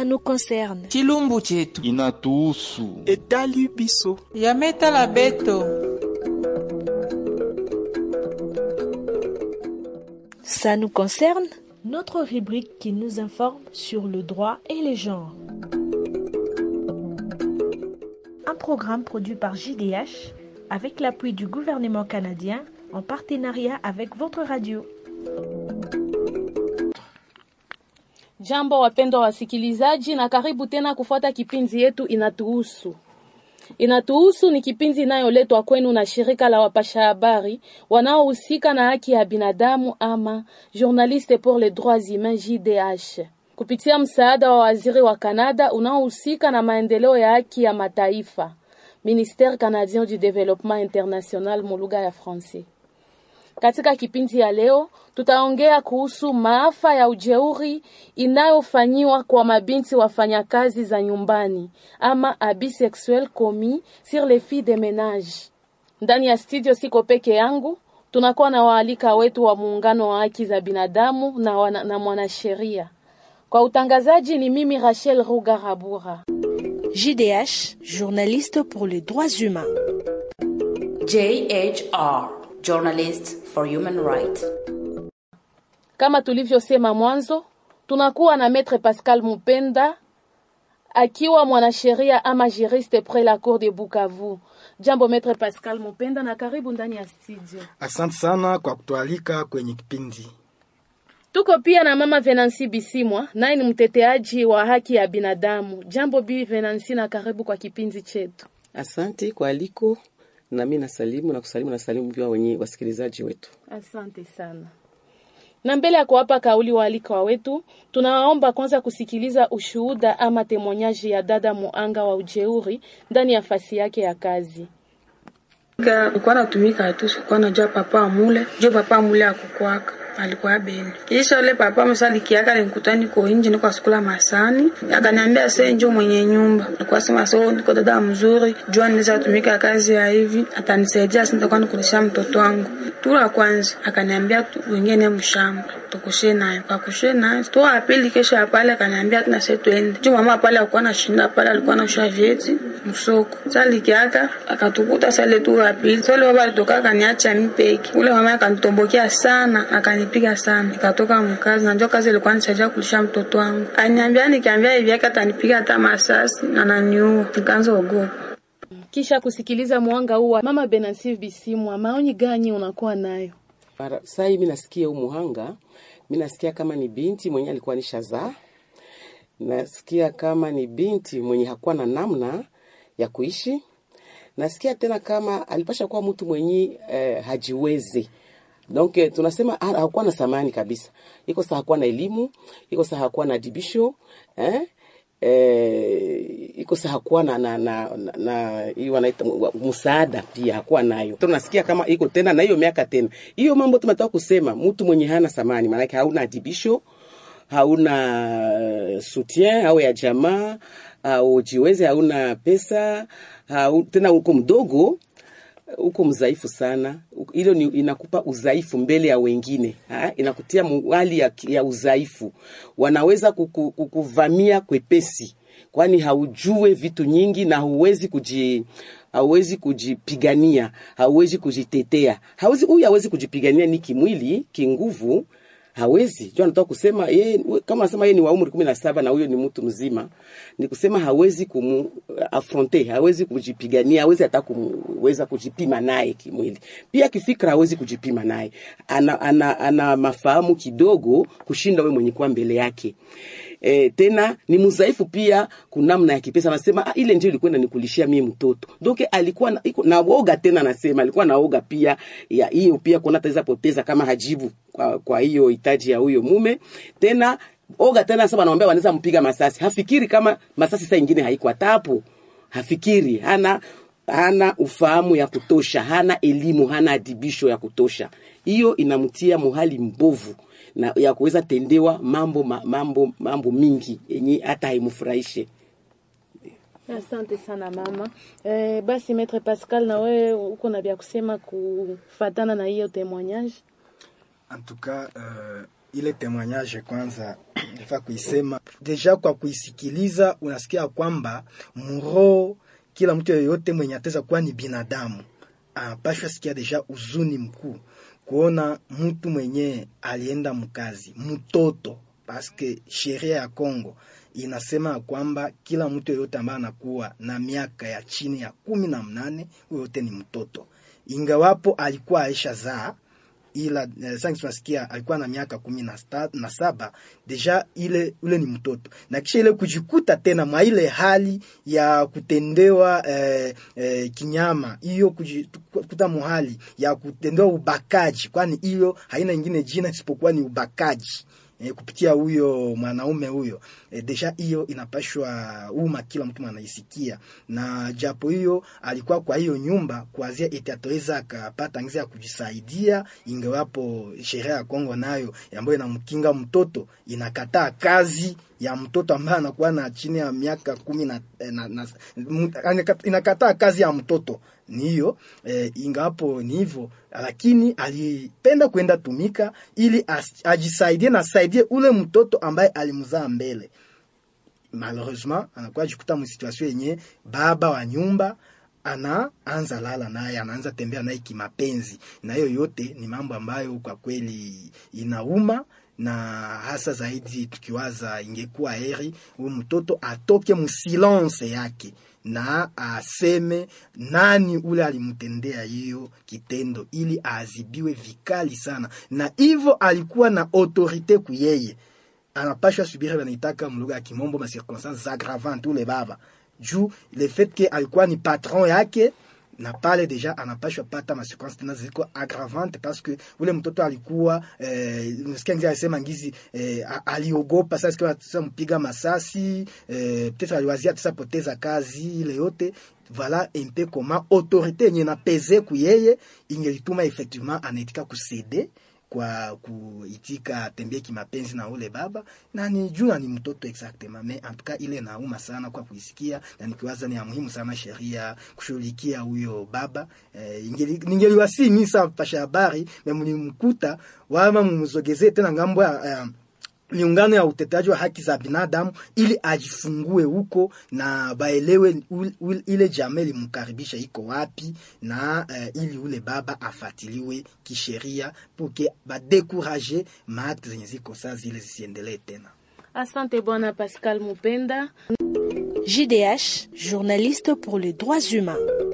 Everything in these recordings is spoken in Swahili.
nous concerne. Chilumbu chetu inatuhusu. Etali biso yameta la beto. Ça nous concerne, notre rubrique qui nous informe sur le droit et les genres. Un programme produit par JDH avec l'appui du gouvernement canadien en partenariat avec votre radio. Jambo wapendwa wasikilizaji, na karibu tena kufuata kipindi yetu Inatuhusu. Inatuhusu ni kipindi inayoletwa kwenu na shirika la wapasha habari wanaohusika na haki ya binadamu ama Journaliste pour les droits humains JDH. Kupitia msaada wa waziri wa Canada unaohusika na maendeleo ya haki ya mataifa, Ministère canadien du développement international mu lugha ya Francais. Katika kipindi ya leo, tutaongea kuhusu maafa ya ujeuri inayofanyiwa kwa mabinti wafanyakazi za nyumbani ama abus sexuel commis sur les filles de ménage. Ndani ya studio siko peke yangu, tunakuwa na waalika wetu wa muungano wa haki za binadamu na mwanasheria. Kwa utangazaji ni mimi Rachel Rugarabura. JDH, journaliste pour les droits humains. JHR, Journalist for Human Rights. Kama tulivyosema mwanzo, tunakuwa na Maître Pascal Mupenda akiwa mwanasheria ama juriste près la cour de Bukavu. Jambo Maître Pascal Mupenda, na karibu ndani ya studio. Asante sana kwa kutualika kwenye kipindi. Tuko pia na Mama Venancy Bisimwa, naye ni mteteaji wa haki ya binadamu. Jambo Bi Venancy, na karibu kwa kipindi chetu. Asante kwa aliko, na mimi nasalimu na kusalimu na salimu pia wenye wasikilizaji wetu. Asante sana. Na mbele ya kuwapa kauli waalika wetu, tunawaomba kwanza kusikiliza ushuhuda ama temonyaji ya dada muanga wa ujeuri ndani ya fasi yake ya kazi. Nilikuwa natumika tu, sikuwa najua papa amule akukwaka. Alikuwa Beni. Kisha yule papa msaliki yake alikutani kwa nje niko skula Masani. Akaniambia sasa njoo mwenye nyumba. Nilikuwa sema so niko dada mzuri, jua niweza tumika kazi ya hivi, atanisaidia sasa nitakuwa nikulisha mtoto wangu. Tula kwanza akaniambia wengine mshamba. Tukushe naye. Kakushe naye. Toa pili kesha pale akaniambia tuna sasa twende. Njoo mama pale alikuwa anashinda pale alikuwa anashia vieti msoko. Saliki yake akatukuta sale tu pili. Sasa baba alitoka akaniacha mipeki. Ule mama akanitombokia sana akanipiga sana. Nikatoka mkazi na njoo kazi ilikuwa nisaidia kulisha mtoto wangu. Aniambia nikiambia hivi yake atanipiga hata masasi na naniua. Nikaanza ogopa. Kisha kusikiliza mwanga huo, Mama Venancy Bisimwa, maoni gani unakuwa nayo? Sasa mimi nasikia umuhanga, mimi nasikia kama ni binti mwenye alikuwa ni shazaa. Nasikia kama ni binti mwenye hakuwa na namna ya kuishi. Nasikia tena kama alipasha kuwa mtu mwenye hajiwezi. Donc tunasema hakuwa na samani kabisa. Iko sawa hakuwa na elimu, iko sawa hakuwa na dibisho, iko sawa hakuwa na hiyo wanaita msaada pia hakuwa nayo. Tunasikia kama iko tena na hiyo miaka tena. Hiyo mambo tumetoka kusema mtu mwenye hana samani, maana yake hauna dibisho, hauna soutien au ya jamaa, au jiweze, hauna pesa, tena uko mdogo, uko mzaifu sana. Hilo ni inakupa udhaifu mbele ya wengine, inakutia hali ya udhaifu. Wanaweza kukuvamia kwepesi kwani haujue vitu nyingi na hauwezi kujipigania, hauwezi kujitetea. Huyu hawezi kujipigania ni kimwili, kinguvu, hawezi. Jua nataka kusema yeye kama nasema yeye ni wa umri 17 na huyo ni mtu mzima, ni kusema hawezi affronter, hawezi kujipigania, hawezi hata kuweza kujipima naye kimwili. Pia kifikra hawezi kujipima naye. Ana mafahamu kidogo kushinda wewe mwenye kwa mbele yake. Tena ni mzaifu pia kunamna ya kipesa. Anasema ile ndio ilikuwa nikulishia mimi mtoto. Donc alikuwa na woga, tena anasema alikuwa na woga pia ya hiyo pia kuna taweza poteza kama hajibu kwa hiyo hitaji ya huyo mume. Tena oga tena sasa anaomba wanaweza mpiga masasi. Hafikiri kama masasi saa nyingine haiko tapo. Hafikiri, hana ufahamu ya kutosha, hana elimu, hana adibisho ya kutosha. Hiyo inamtia muhali mbovu na ya kuweza tendewa mambo mingi yenye hata haimfurahishe. Asante sana mama. Basi Maître Pascal, na wewe uko na vya kusema kufatana na hiyo témoignage? En tout cas, Ile témoignage kwanza nafaa kuisema deja, kwa kuisikiliza unasikia kwamba muro kila mtu yoyote mwenye ataweza kuwa ni binadamu anapashwa sikia deja uzuni mkuu kuona mtu mwenye alienda mkazi mtoto, paske sheria ya Kongo inasema kwamba kila mtu yoyote ambaye anakuwa na miaka ya chini ya 18 yote ni mtoto, ingawapo alikuwa aisha zaa, ila sasa tunasikia alikuwa na miaka 17 deja ule ni mtoto. Na kisha ile kujikuta tena mwa ile hali ya kutendewa kinyama, hiyo kujikuta muhali ya kutendewa ubakaji, kwani hiyo haina nyingine jina isipokuwa ni ubakaji kupitia huyo mwanaume huyo, deja hiyo inapashwa kila mtu anaisikia. Na japo hiyo alikuwa kwa hiyo nyumba kuanzia eti ataweza akapata ngizi ya kujisaidia, ingawapo sheria ya Kongo nayo ambayo inamkinga mtoto inakataa kazi ya mtoto ambaye anakuwa na chini ya miaka 10 inakataa kazi ya mtoto ni hiyo. Ingawapo ni hivyo, lakini alipenda kwenda tumika ili ajisaidie na saidie ule mtoto ambaye alimzaa mbele. Malheureusement anakuwa jikuta mu situation yenye baba wa nyumba anaanza lala naye, anaanza tembea naye kimapenzi, na hiyo yote ni mambo ambayo kwa kweli inauma. Na hasa zaidi tukiwaza ingekuwa heri huyu mtoto atoke msilence yake na aseme nani ule alimtendea hiyo kitendo, ili azibiwe vikali sana. Na hivyo alikuwa na autorite kuyeye, anapashwa subiri banitaka mlugha ya kimombo ma circonstances aggravantes ule baba, juu le fait que alikuwa ni patron yake, na pale deja anapashwa pata ma circonstances ziko aggravante, parce que ule mtoto alikuwa nasikia ngizi alisema ngizi aliogopa sasa kwa mpiga masasi, peut-être aliwazia tisa poteza kazi ile yote. Voilà un peu comment autorité yenye na peze kuyeye ingelituma effectivement anaitika kusede kwa kuitika tembea kimapenzi na ule baba, na ni jua ni mtoto exactement. Mais en tout cas ile nauma sana kwa kuisikia, na nikiwaza ni muhimu sana sheria kushughulikia huyo baba. Ningeliwasi misa pasha habari mlimkuta wama mumzogezee tena ngambo ya miungano ya uteteaji wa haki za binadamu, ili ajifungue huko na baelewe ile jamii limkaribisha iko wapi, na ili ule baba afatiliwe kisheria pour ba décourager maakte zenye ziko saa zile zisiendelee tena. Asante bwana Pascal Mupenda. JDH, journaliste pour les droits humains.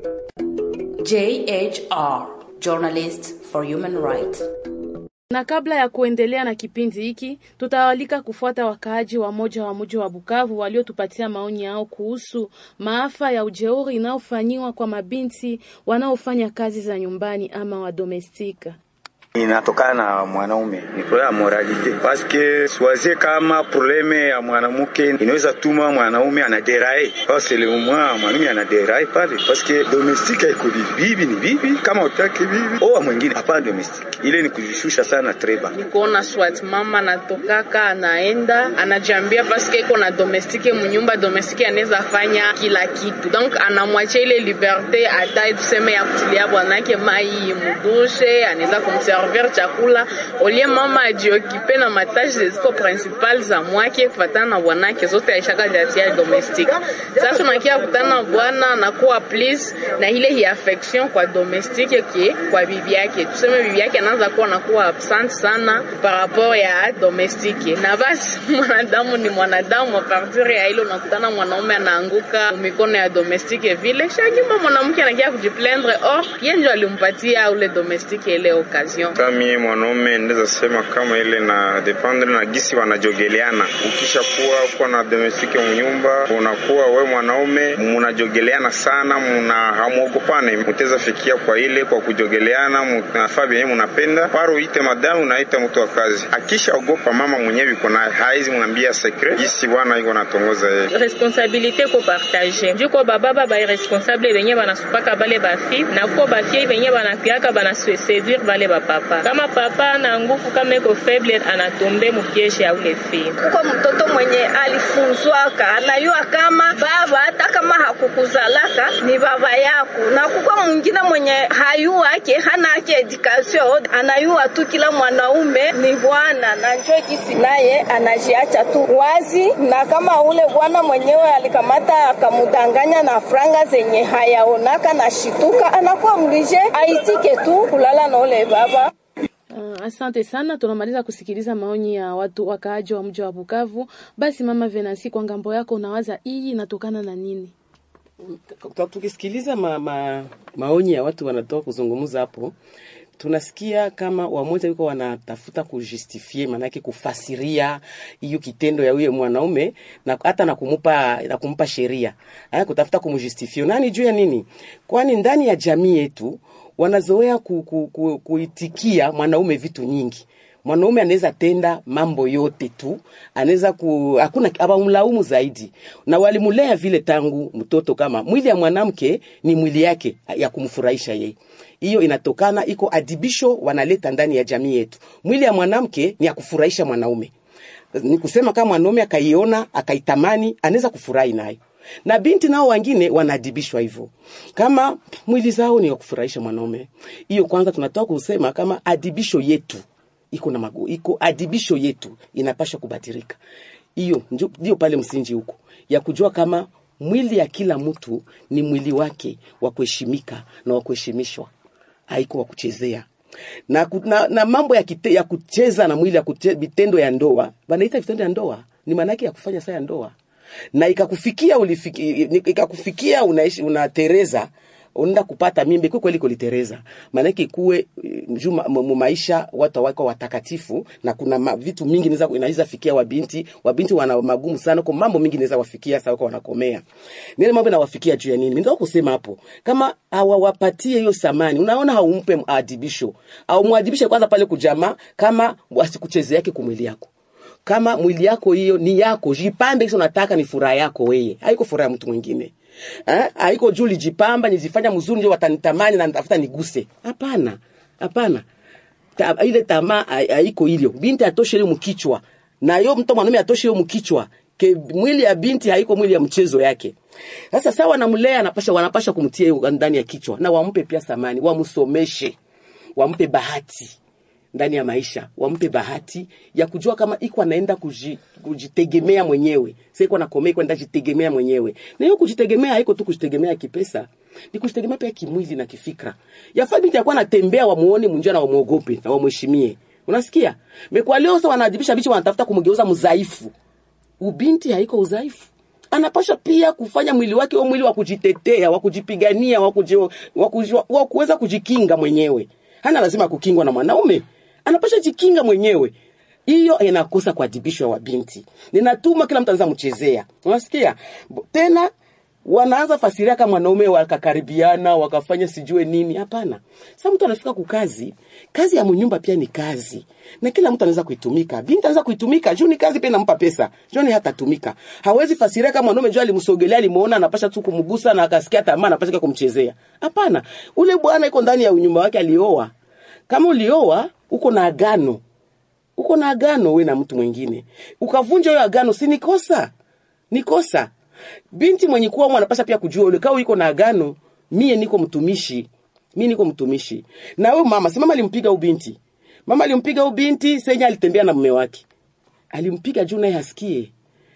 JHR, journalist for human rights. Na kabla ya kuendelea na kipindi hiki, tutawalika kufuata wakaaji wa moja wa mji wa Bukavu waliotupatia maoni yao kuhusu maafa ya ujeuri inayofanyiwa kwa mabinti wanaofanya kazi za nyumbani ama wa domestika. Inatokana na mwanaume, ni problema moralite, paske swazie kama probleme ya mwanamke inaweza tuma mwanaume anaderae, parce le mwanaume anaderae pale, paske domestique iko bibi ni bibi, kama utaki bibi oa mwingine hapa domestique. Ile ni kujishusha sana treba. Nikuona swat mama natokaka anaenda anajambia paske iko na domestique mnyumba, domestique anaweza fanya kila kitu, donc anamwacha ile liberte hata tuseme ya kutilia bwanake mai mudushe, anaweza kumserve chakula, olie mama ajiokipe na matashi ziko principal za mwake kufatana na bwanake, zote aishaka jatia domestique. Sasa tunakia kutana bwana na kuwa please na ile hi affection kwa domestique kwa bibi yake, tuseme bibi yake anaanza kuwa na kuwa absent sana par rapport ya domestique. Na basi mwanadamu ni mwanadamu, a partir ya hilo nakutana mwanaume anaanguka mikono ya domestique vile shakima mwanamke anakia kujiplaindre, yeye ndio alimpatia ule domestique ile occasion. Kama mwanaume ndeza sema kama ile na dependre na gisi wanajogeleana. Ukishakuwa uko na domestique mnyumba, unakuwa wewe mwanaume mnajogeleana sana, hamuogopane, mteza fikia kwa ile kwa kujogeleana, mnafaa bien mnapenda paro ite madamu unaita mtu wa kazi. Akisha ogopa mama mwenyewe iko na haizi mwambia secret gisi bwana iko natongoza yeye. Responsabilité ko partager. Ndiko baba ba responsable benye bana supaka bale ba fi, na ko ba fi benye bana piaka bana séduire bale ba papa. Kama papa ana nguvu, kama iko faible, anatombe mupieshe ya ule fini. Kuko mtoto mwenye alifunzwaka, anayua kama baba hata kama hakukuzalaka ni baba yako. Na kuko mwingine mwenye hayua ake, hana ake education, anayua tu kila mwanaume ni bwana, na njoo kisi naye anajiacha tu wazi. Na kama ule bwana mwenyewe alikamata akamudanganya na franga zenye hayaonaka na shituka, anakuwa mlije aitike tu kulala na ule baba. Asante sana, tunamaliza kusikiliza maoni ya watu wakaaji wa mji wa Bukavu. Basi mama Venansi, kwa ngambo yako unawaza hii inatokana na nini? Tukisikiliza maoni ya watu wanatoa kuzungumza hapo, tunasikia kama wamoja yuko wanatafuta kujustifie, manake kufasiria hiyo kitendo ya huyo mwanaume na hata na kumpa sheria. Kutafuta kumjustifie. Nani juu ya nini? Kwani ndani ya jamii yetu wanazoea kuitikia mwanaume vitu nyingi. Mwanaume anaweza tenda mambo yote tu, anaweza hakuna abamlaumu zaidi. Na walimulea vile tangu mtoto kama mwili ya mwanamke ni mwili yake ya kumfurahisha yeye. Hiyo inatokana iko adibisho wanaleta ndani ya jamii yetu. Mwili ya mwanamke ni ya kufurahisha mwanaume. Ni kusema kama mwanaume akaiona, akaitamani, anaweza kufurahi nayo. Na binti nao wengine wanadibishwa hivyo. Kama mwili zao ni ya kufurahisha mwanaume. Hiyo kwanza tunatoka kusema kama adibisho yetu iko adibisho yetu inapaswa kubadilika. Hiyo ndio pale msingi huko ya kujua kama mwili ya kila mtu ni mwili wake wa kuheshimika na wa kuheshimishwa, haiko wa kuchezea. Na mambo ya kucheza na mwili, ya vitendo ya ndoa, wanaita vitendo ya ndoa, ni maana yake ya kufanya saa ya ndoa. Na ikakufikia unaishi unatereza, unaenda kupata mimba, kwa kweli kulitereza. Maana yake kuwe maisha watu wako watakatifu, na kuna vitu mingi inaweza fikia wabinti wana magumu sana, kwa mambo mingi inaweza wafikia sawa kwa wanakomea. Nile mambo yanawafikia juu ya nini? Ndio kusema hapo, kama hawawapatie hiyo samani, unaona haumpe adibisho au muadibishe kwanza pale kujamaa, kama wasikucheze yake kumwili yako. Kama mwili yako hiyo ni yako, jipambe hizo unataka, ni furaha yako wewe, haiko furaha mtu mwingine. Haiko juli jipamba nizifanya mzuri ndio watanitamani na nitafuta niguse. Hapana. Ile tamaa haiko hilo. Binti atoshe ile mkichwa. Na hiyo mtu mwanaume atoshe ile mkichwa. Mwili ya binti haiko mwili ya mchezo yake. Sasa sawa wanamlea, wanapasha kumtia hiyo ndani ya kichwa, na wampe pia samani, wamsomeshe. Wampe bahati ndani ya maisha, wampe bahati ya kujua kama iko anaenda kujitegemea mwenyewe. Sasa iko anakomea kwenda kujitegemea mwenyewe. Na hiyo kujitegemea haiko tu kujitegemea kipesa, ni kujitegemea pia kimwili na kifikra. Yafaa binti yakuwa anatembea wamuone munjia na wamuogope na wamheshimie. Unasikia? Mekwa leo sasa wanadibisha bichi, wanatafuta kumgeuza mzaifu. Ubinti haiko udhaifu. Anapasha pia kufanya mwili wake mwili wa kujitetea, wa kujipigania, wa kuweza kujikinga mwenyewe. Hana lazima kukingwa na mwanaume. Anapasha jikinga mwenyewe. Hiyo inakosa kuadibishwa wa binti. Ninatuma kila mtu anza mchezea. Unasikia? Tena wanaanza fasiria kama mwanaume wakakaribiana, wakafanya sijue nini. Hapana. Sasa mtu anafika kukazi, kazi ya mnyumba pia ni kazi. Na kila mtu anaweza kuitumika. Binti anaweza kuitumika, juu ni kazi pia inampa pesa. Juu ni hatatumika. Hawezi fasiria kama mwanaume juu alimsogelea, alimuona anapasha tu kumgusa na akasikia tamaa anapasha kumchezea. Hapana. Ule bwana yuko ndani ya nyumba yake, alioa. Kama ulioa, uko na agano. Uko na agano wewe na mtu mwingine. Ukavunja hiyo agano, si ni kosa? Ni kosa. Binti mwenye kuwa anapaswa pia kujua ule kama yuko na agano, mimi niko mtumishi. Na wewe mama, si mama alimpiga ubinti. Mama alimpiga ubinti, senya alitembea na mume wake. Alimpiga juu naye hasikie.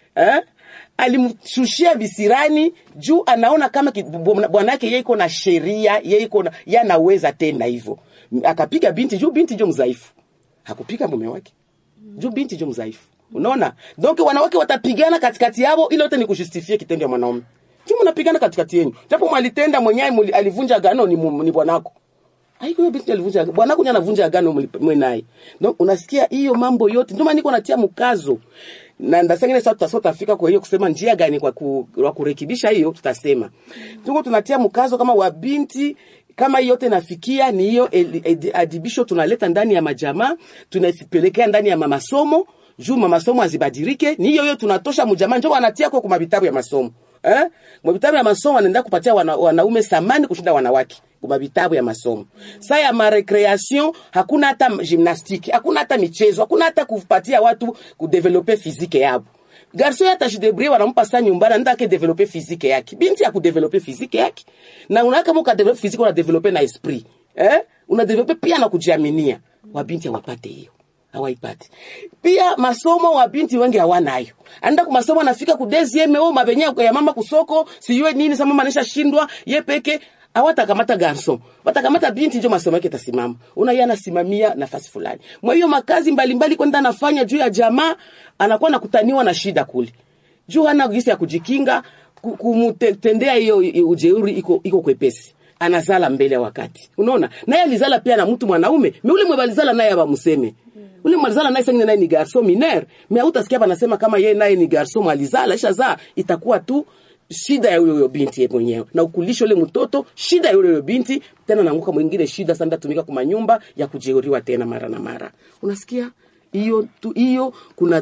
Alimshushia bisirani juu anaona kama bwana yake yeye iko na sheria, yeye iko na yanaweza tenda hivyo. Akapiga binti juu binti jo mzaifu. Hakupiga mume wake. Juu binti jo mzaifu. Unaona? Donc wanawake watapigana katikati yao, ile yote ni kujustifia kitendo ya mwanaume. Juu mnapigana katikati yenu. Japo mwalitenda mwenyewe alivunja agano ni bwanako. Haiko hiyo binti alivunja agano. Bwanako ndiye anavunja agano mwe naye. Donc unasikia hiyo mambo yote. Ndio maana niko natia mkazo. Na ndasengene sasa tutafika kwa hiyo kusema njia gani kwa kurekebisha hiyo tutasema. Tungo tunatia mkazo kama wa binti, kama yote nafikia ni hiyo adibisho tunaleta ndani ya majamaa, tunapelekea ndani ya masomo, juu masomo azibadilike, ni hiyo tunatosha mjamaa njoo wanatia kwa mabitabu ya masomo. Mabitabu ya masomo wanaenda kupatia wanaume samani kushinda wanawake. kwa vitabu ya masomo. Saa ya recreation hakuna hata gymnastique, hakuna hata michezo, hakuna hata kupatia watu kudeveloper physique yao. Garso ya tajidebrie wanampa saa nyumbani ndake developer physique yake. Binti ya kudeveloper physique yake. Na unaka muka developer physique una developer na esprit. Una developer pia na kujiaminia. Wabinti hawapate hiyo. Hawaipati. Pia masomo wa binti wengi hawanayo. Anda kwa masomo anafika ku deuxième au mabenya ya mama kusoko, siyue nini sama manisha shindwa, ye peke hawatakamata garso. Watakamata binti ndio masomo yake tasimama. Yana simamia nafasi fulani. Mwa hiyo makazi mbalimbali kwenda anafanya juu ya jamaa, anakuwa nakutaniwa na shida kule. Juu hana gisi ya kujikinga, kumtendea hiyo ujeuri iko kwepesi. Anazala mbele ya wakati. Unaona? Naye alizala pia na mtu mwanaume. Ule mwebalizala naye abamuseme. Ule mwalizala naye sengine naye ni garso mineur. Mimi utasikia banasema kama yeye naye ni garso mwalizala ishaza itakuwa tu shida ya yule binti yeye mwenyewe. Na ukulisha yule mtoto shida ya yule binti tena naanguka mwingine shida sana tumika kwa manyumba ya kujeuriwa tena mara na mara. Unasikia? Hiyo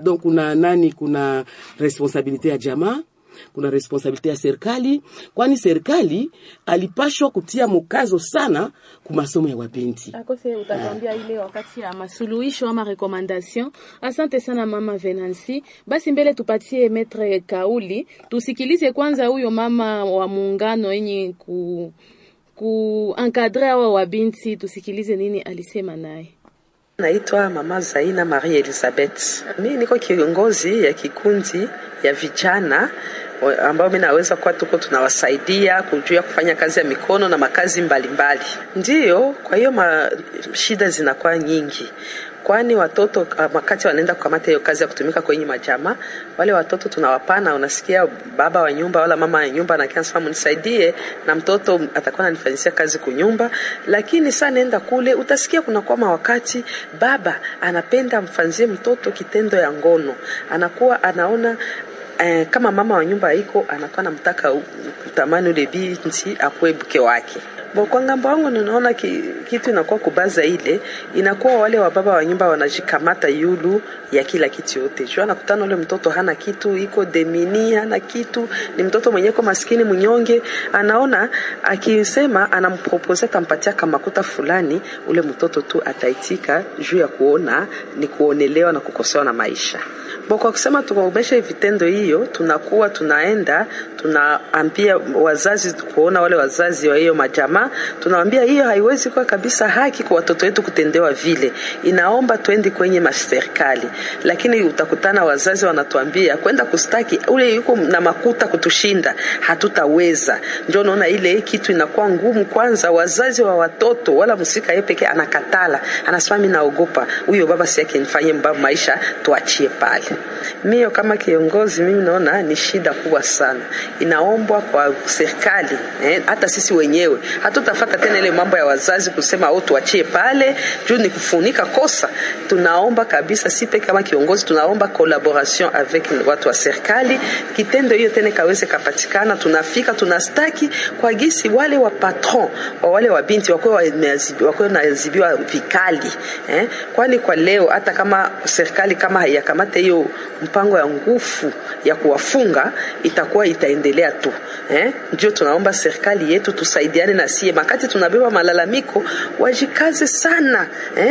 kuna responsabilite ya jamaa. Kuna responsabilite ya serikali, kwani serikali alipashwa kutia mkazo sana kwa masomo ya wabinti. Akose utatuambia ile wakati ya masuluhisho ama recommandation. Asante sana mama Venancy. Basi mbele tupatie Maître Kauli, tusikilize kwanza huyo mama wa muungano yenye ku encadrer wa wabinti, tusikilize nini alisema naye. Naitwa Mama Zaina Marie Elizabeth. Mimi niko kiongozi ya kikundi ya vijana ambao mimi naweza kwa tuko tunawasaidia kujua kufanya kazi ya mikono na makazi mbalimbali. Ndiyo, kwa hiyo shida zinakuwa nyingi. Kwani watoto wakati wanaenda kukamata hiyo kazi ya kutumika kwenye majamaa, wale watoto tunawapana, unasikia baba wa nyumba wala mama wa nyumba anakianza nisaidie na mtoto atakuwa ananifanyia kazi kunyumba, lakini sana nenda kule utasikia kuna kwa wakati baba anapenda mfanzie mtoto kitendo ya ngono. Anakuwa anaona kama mama wa nyumba iko anakuwa anamtaka kutamani ule binti akue mke wake. Kwa ngambo wangu ninaona kitu inakuwa kubaza ile, inakuwa wale wa baba wa nyumba wanajikamata yulu ya kila kitu yote. Jua nakutana ule mtoto hana kitu, iko demini, hana kitu, ni mtoto mwenye kwa maskini mnyonge, anaona akisema anampropose tampatia kama makuta fulani, ule mtoto tu ataitika juu ya kuona ni kuonelewa na kukosewa na maisha. Kwa kusema tukomesha vitendo hiyo, tunakuwa tunaenda tunaambia wazazi, kuona wale wazazi wa hiyo majamaa, tunawaambia hiyo haiwezi kuwa kabisa haki kwa watoto wetu kutendewa vile. Inaomba tuende kwenye serikali. Lakini utakutana wazazi wanatuambia kwenda kustaki ule yuko na makuta kutushinda, hatutaweza. Ndio unaona ile kitu inakuwa ngumu. Kwanza wazazi wa watoto wala msika yeye pekee anakatala, anasema mimi naogopa huyo baba si yake nifanye mbaba maisha, tuachie pale. Mimi kama kiongozi mimi naona ni shida kubwa sana. Inaombwa kwa serikali, hata sisi wenyewe hatutafuata tena ile mambo ya wazazi kusema au tuachie pale juu ni kufunika kosa. Tunaomba kabisa sipe kama kiongozi, tunaomba collaboration avec watu wa serikali, kitendo hiyo tena kaweze kapatikana. Tunafika tunastaki kwa gisi wale wa patron wale wa binti wako nazibiwa vikali, kwani kwa leo hata kama serikali kama haiyakamata hiyo mpango ya nguvu ya kuwafunga, itakuwa itaendelea tu. Ndio tunaomba serikali yetu tusaidiane na sie, makati tunabeba malalamiko wajikaze sana,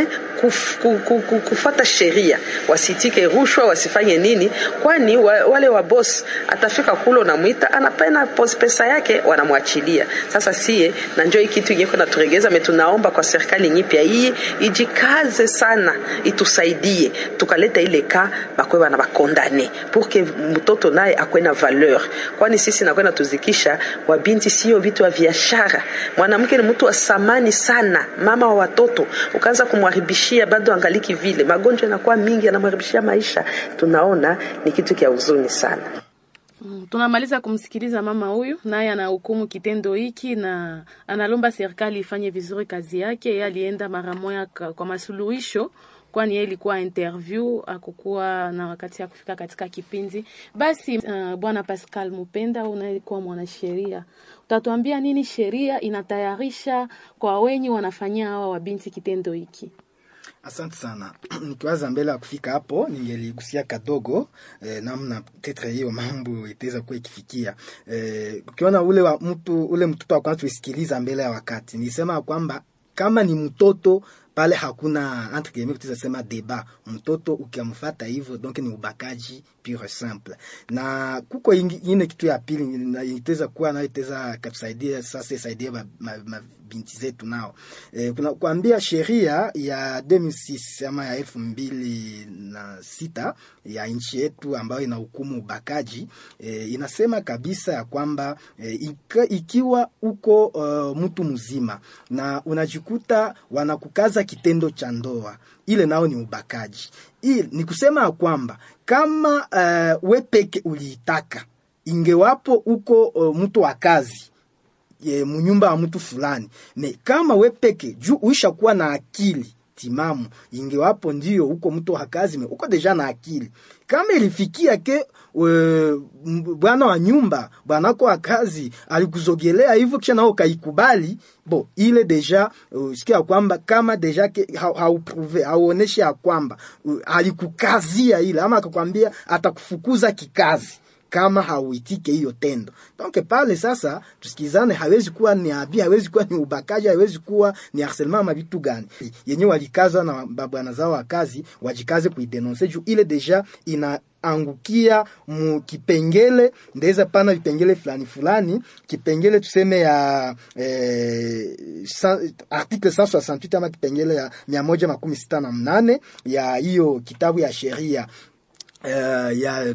kufuata sheria, wasitike rushwa, wasifanye nini, kwani wale wa boss atafika kule na muita anapena pesa yake wanamwachilia. Sasa sie na njoo kitu yeko na turegeza, tunaomba kwa serikali nyipya hii ijikaze sana, itusaidie tukaleta ile ka bakwe bana bakondane pour que mtoto naye akwe na valeur, kwani sisi na kwenda tuzikisha wa binti sio vitu vya biashara. Mwanamke ni mtu wa samani sana, mama wa watoto, ukaanza kumharibishia bado angaliki vile, magonjwa yanakuwa mingi, yanamharibishia maisha. Tunaona ni kitu kia huzuni sana. Tunamaliza kumsikiliza mama huyu, naye anahukumu kitendo hiki na analomba serikali ifanye vizuri kazi yake. Yeye alienda mara moja kwa masuluhisho, kwani yeye ilikuwa interview, hakukuwa na wakati ya kufika katika kipindi. Basi bwana Pascal Mupenda, unaikuwa mwanasheria, utatuambia nini sheria inatayarisha kwa wenye wanafanyia hawa wabinti kitendo hiki? Asante sana. Nikiwaza mbele ya kufika hapo, ningeligusia kadogo namna tetre hiyo mambo itaweza kuwa ikifikia. Ukiona ule mtoto wa kwanza tusikiliza mbele ya wakati. Nilisema kwamba kama ni mtoto pale hakuna entre guillemets tutasema débat. Mtoto ukiamfuata hivyo donc ni ubakaji pure simple. Na kuko ingine kitu ya pili itaweza kuwa na itaweza kusaidia sasa isaidia binti zetu nao. Kuna kuambia sheria ya 2006 ama ya 2006 ya nchi yetu ambayo inahukumu ubakaji inasema kabisa ya kwamba ikiwa uko mtu mzima na unajikuta wanakukaza kitendo cha ndoa, ile nao ni ubakaji. Ni kusema kwamba kama we peke uliitaka, ingewapo uko mtu wa kazi mnyumba wa mtu fulani, kama we peke juu uisha kuwa na akili timamu, ingewapo ndio uko mtu wa kazi uko deja na akili. Kama ilifikia ke bwana wa nyumba, bwana kwa kazi alikuzogelea hivyo kisha nao kaikubali, ile deja sikia kwamba kama deja hauprove hauoneshe ya kwamba alikukazia ile ama akakwambia atakufukuza kikazi kama hauitike hiyo tendo. Donc pale sasa tusikizane, hawezi kuwa ni abi, hawezi kuwa ni ubakaji, hawezi kuwa ni harcèlement ama vitu gani. Yenyewe walikaza na bwana zao wa kazi wajikaze kuidenoncer juu ile deja inaangukia kipengele, ndeza pana vipengele fulani, kipengele tuseme ya article 168 ama kipengele ya 168 ya hiyo kitabu ya sheria ya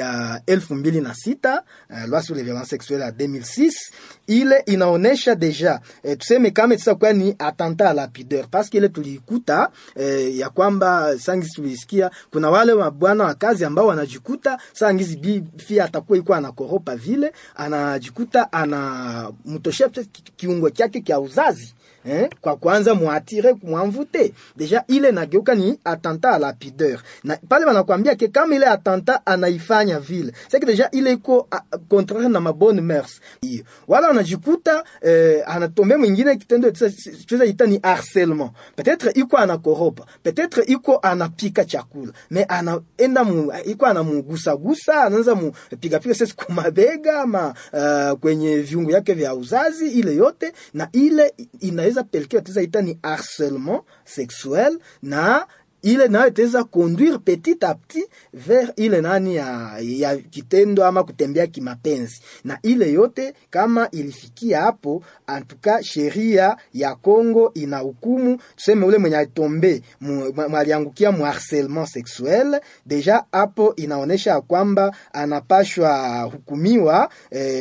2006 loi sur les violences sexuelles ya 2006. ile inaonesha deja tuseme kama tisa kwa ni attentat à la pudeur, parce que ile tulikuta ya kwamba sangizi tulisikia kuna wale mabwana wa kazi ambao wanajikuta sangizi bifi atakuwa iko anakoropa vile, anajikuta ana mtoshia kiungo chake kia uzazi kwa kwanza muatire kumwamvute, deja ile nageuka ni attentat à la pudeur. Na pale wanakuambia ke kama ile attentat anaifanya vile, c'est que deja ile iko contraire na mabonne mœurs. Wala wanajikuta anatombe mwingine kitendo tuweza ita ni harcèlement. Peut-être iko anakoropa, peut-être iko anapika chakula, mais anaenda iko anamugusa anaanza mupiga sasa kumabega ama kwenye viungo yake vya uzazi ile yote, na ile inaweza pelekea tuweza ita ni harcèlement sexuel, na ile nayo itaweza conduire petit à petit vers ile nani ya kitendo ama kutembea kimapenzi. Na ile yote kama ilifikia hapo, antuka sheria ya Kongo inahukumu tuseme ule mwenye atombe mwaliangukia mu harcèlement sexuel, deja hapo inaonesha kwamba anapashwa hukumiwa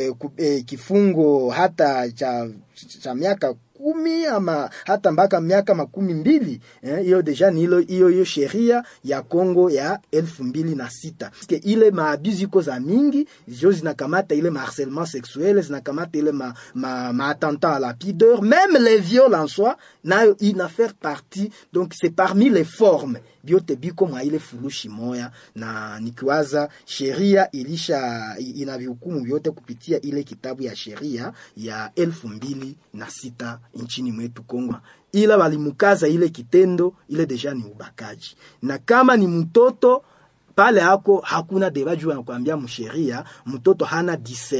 kifungo hata cha miaka 10 ama hata mpaka miaka 12. Hiyo deja ni hiyo sheria ya Kongo ya 2006. Ile maabuzi iko za mingi, zio zinakamata ile harcèlement sexuel, zinakamata ile attentat à la pudeur, même les viols en soi, nayo ina faire partie. Donc c'est parmi les formes biote biko mwa ile furushi moya, na nikiwaza sheria inavihukumu vyote kupitia ile kitabu ya sheria ya 2006 nchini mwetu Kongo. Ila walimukaza ile kitendo, ile deja ni ubakaji. Na kama ni mtoto pale hakuna debaju, anakuambia msheria mtoto hana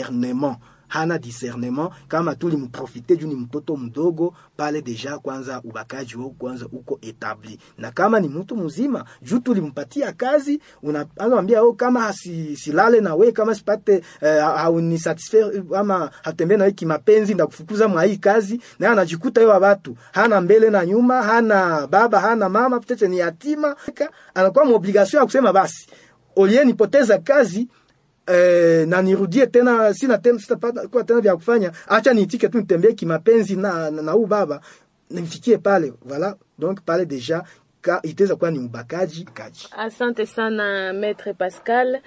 discernement kama tulimprofite juu ni mtoto mdogo pale, deja kwanza ubakaji wao kwanza uko etabli. Na kama ni mtu mzima juu tulimpatia kazi, anaambia kama silale na we, kama sipate hauni satisfaire ama hatembe na hiki mapenzi ndakufukuza mwa hii kazi, na anajikuta yeye watu hana mbele na nyuma, hana baba hana mama, peut-être ni yatima, anakuwa obligation ya kusema basi olie nipoteza kazi na nirudie tena sitapata kwa tena vya kufanya, acha niitike tu nitembee kimapenzi na huyu baba nimfikie pale. Voilà, donc pale deja itaweza kuwa ni ubakaji. Asante sana Maître Pascal.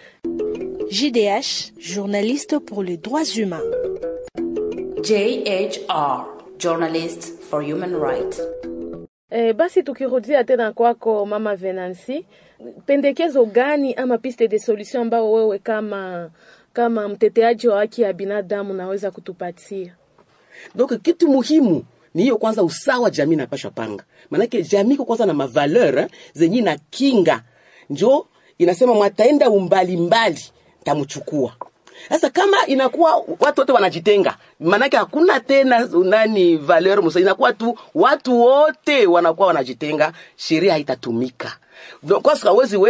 JDH, journaliste pour les droits humains. JHR, journalist for human rights. Basi tukirudia tena kwako Mama Venancy, pendekezo gani ama piste de solution ambao wewe kama mteteaji wa haki ya binadamu naweza kutupatia? Donc kitu muhimu Ni hiyo kwanza usawa jamii inapaswa panga. Manake jamii kwa kwanza na mavaleur zenye na kinga. Njo inasema mwataenda umbali mbali tamuchukua. Sasa kama inakuwa watu wote wanajitenga, manake hakuna tena valeur musa, inakuwa tu watu wote wanakuwa wanajitenga, sheria haitatumika. Kwa sababu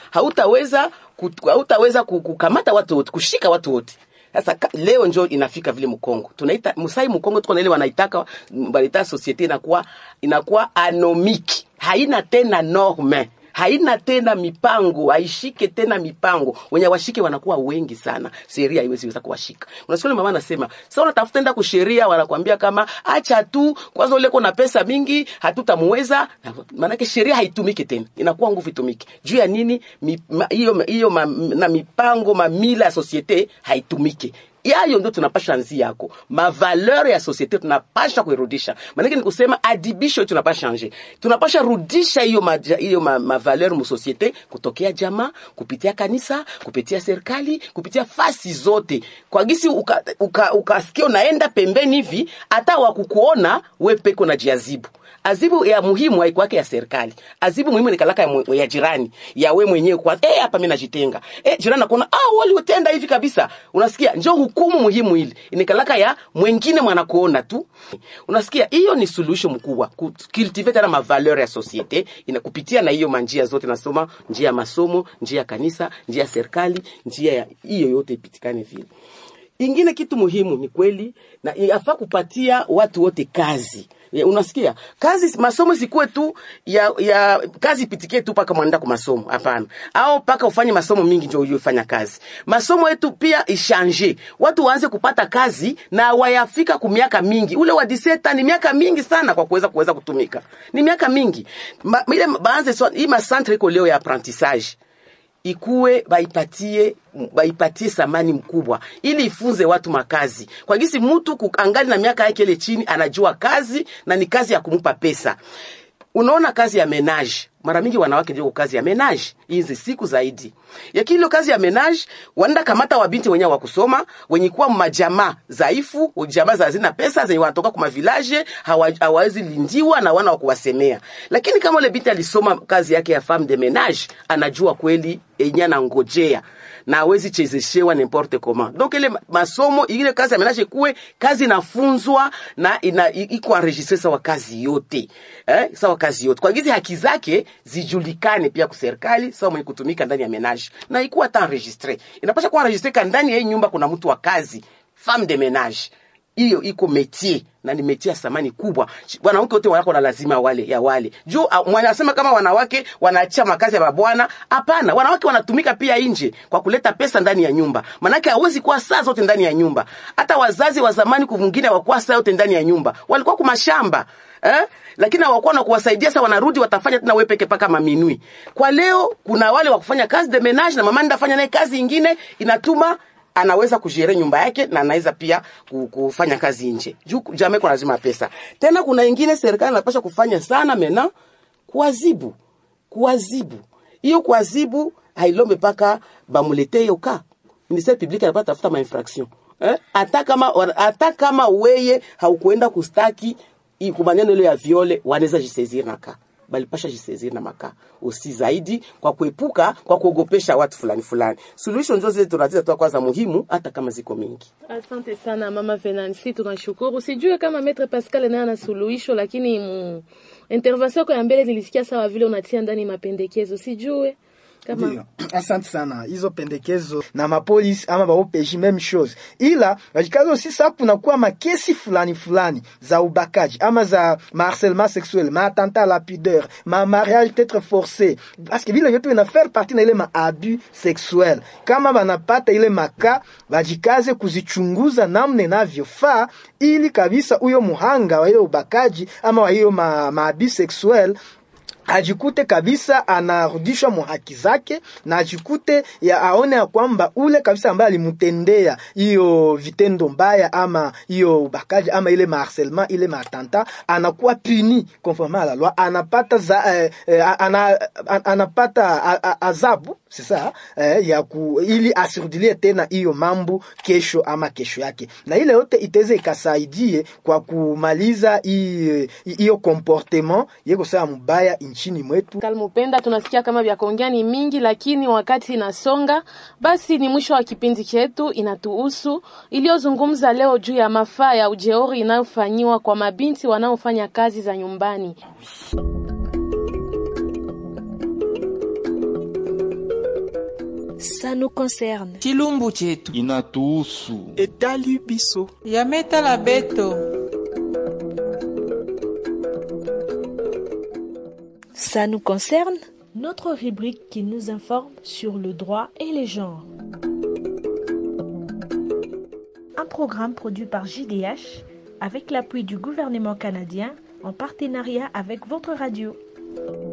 hautaweza kukamata watu wote, kushika watu wote. Sasa leo njoo inafika vile Mkongo. Tunaita Musai Mkongo, tuko na ile wanaitaka balita society inakuwa anomiki. Haina tena norme. Haina tena mipango, haishike tena mipango. Wenye washike wanakuwa wengi sana. Sheria haiwezi kuwashika. Unasikia mama anasema, sasa unatafuta enda kusheria, wanakuambia kama acha tu, kwanza ule kuna pesa mingi, hatutamuweza. Maana yake sheria haitumiki tena. Inakuwa nguvu itumike. Juu ya nini? Hiyo na mipango, mamila ya societe haitumiki. Yayo ndio tunapasha anzi yako. Valeur ya societe tunapasha kuirudisha. Maana ni kusema adibisho tunapasha changer. Tunapasha rudisha hiyo valeur mu societe kutokea jamaa, kupitia kanisa, kupitia serikali, kupitia fasi zote. Kwa gisi ukasikia unaenda pembeni hivi, hata wakukuona wewe peko na jiazibu. Azibu ya muhimu haiko yake ya serikali. Azibu muhimu ni kalaka ya jirani, ya wewe mwenyewe kwa hapa mimi najitenga. Jirani anakuona wali utenda hivi kabisa. Unasikia njoo hukumu muhimu ile. Ni kalaka ya mwingine mwanakuona tu. Unasikia hiyo ni solution mkubwa. Cultivate tena mavaleur ya societe inakupitia na hiyo manjia zote, nasoma njia ya masomo, njia ya kanisa, njia ya serikali, njia ya hiyo yote ipitikane vile. Ingine kitu muhimu ni kweli na yafaa kupatia watu wote kazi. Unasikia? Kazi masomo sikuwe tu ya kazi pitike tu paka mwenda kwa masomo. Hapana. Au paka ufanye masomo mingi ndio ufanya kazi. Masomo yetu pia ishange. Watu waanze kupata kazi na wayafika kwa miaka mingi. Ule wa 17 ni miaka mingi sana kwa kuweza kutumika. Ni miaka mingi. Ile baanze hii masantre iko leo ya apprentissage. Ikuwe baipatie samani mkubwa ili ifunze watu makazi. Kwa gisi mtu kuangali na miaka yake ile chini anajua kazi na ni kazi ya kumupa pesa. Unaona kazi ya menage. Mara mingi wanawake ndio kazi ya menage hizi siku zaidi. Yakini ile kazi ya menage wanda kamata wabinti wenyewe wa kusoma, wenye kuwa majamaa dhaifu, jamaa za hazina pesa, zenye wanatoka kwa village, hawawezi lindiwa na wana wa kuwasemea. Lakini kama ile binti alisoma kazi yake ya femme de menage, anajua kweli yenyewe anangojea na hawezi chezeshewa n'importe comment. Donc ile masomo ile kazi ya menage kuwe kazi inafunzwa na iko enregistré sawa kazi yote. Sawa kazi yote. Kwa gizi haki zake zijulikane pia kwa serikali sawa mwenye kutumika ndani ya menage na ikuwa hata enregistré. Inapaswa kuwa enregistré ndani ya hii nyumba kuna mtu wa kazi, femme de menage. Hiyo iko métier na ni métier ya samani kubwa. Wanawake wote wako na lazima wale. Juu mwanasema kama wanawake wanaacha makazi ya babwana, hapana, wanawake wanatumika pia nje kwa kuleta pesa ndani ya nyumba. Manake hawezi kuwa saa zote ndani ya nyumba. Hata wazazi wa zamani kuvungine hawakuwa saa yote ndani ya nyumba. Walikuwa kwa mashamba. Lakini hawakuwa na kuwasaidia, sasa wanarudi watafanya tena wewe peke paka maminui. Kwa leo kuna wale wa kufanya kazi de menage na mama ndafanya naye kazi nyingine, inatuma anaweza kujere nyumba yake na anaweza pia kufanya kazi nje. Juu jamii kuna lazima pesa. Tena kuna nyingine serikali inapaswa kufanya sana mena kuadhibu. Hiyo kuadhibu hailombe paka bamulete hiyo ka. Ministère public anapata tafuta ma infraction. Hata kama weye haukuenda kustaki kumaneno ile ya viole wanaweza jisezir na ka. Bali pasha jisezir na maka. Usi zaidi kwa kuepuka, kwa kuogopesha watu fulani. Solution zote tunataka tu kwanza muhimu hata kama ziko mingi. Asante sana Mama Venansi, tunashukuru. Sijue kama Maître Pascal naye ana suluhisho, lakini intervention kwa mbele nilisikia sawa vile unatia ndani mapendekezo. Sijue kama asante sana hizo pendekezo na mapolisi ama baopeji même chose. Ila wajikazo sisa kunakuwa makesi fulani za ubakaji ama za harcèlement sexuel, ma attentat à la pudeur, ma mariage peut-être forcé, parce que vile vyote vinafaire partie na ile ma abus sexuel. Kama banapata ile maka wajikaze kuzichunguza namna inavyofaa ili kabisa huyo muhanga wa ile ubakaji ama wa hiyo ma abus sexuel ajikute kabisa anarudishwa mu haki zake, na ajikute aone ya kwamba ule kabisa ambaye alimtendea hiyo vitendo mbaya ama hiyo ubakaji ama ile harcèlement ile matanta anakuwa puni conformément à la loi, anapata adhabu sasa ili asirudilie tena hiyo mambo kesho ama kesho yake, na ile yote itaweza ikasaidie kwa kumaliza hiyo comportement yeko sawa mbaya nchini mwetu. Kalmupenda, tunasikia kama vya kuongea ni mingi, lakini wakati inasonga. Basi ni mwisho wa kipindi chetu inatuhusu, iliyozungumza leo juu ya mafaa ya ujeuri inayofanywa kwa mabinti wanaofanya kazi za nyumbani. Ça nous concerne. Chilumbu chetu inatuhusu. Etali biso. Yameta la beto. Ça nous concerne, notre rubrique qui nous informe sur le droit et les genres. Un programme produit par JDH avec l'appui du gouvernement canadien en partenariat avec votre radio.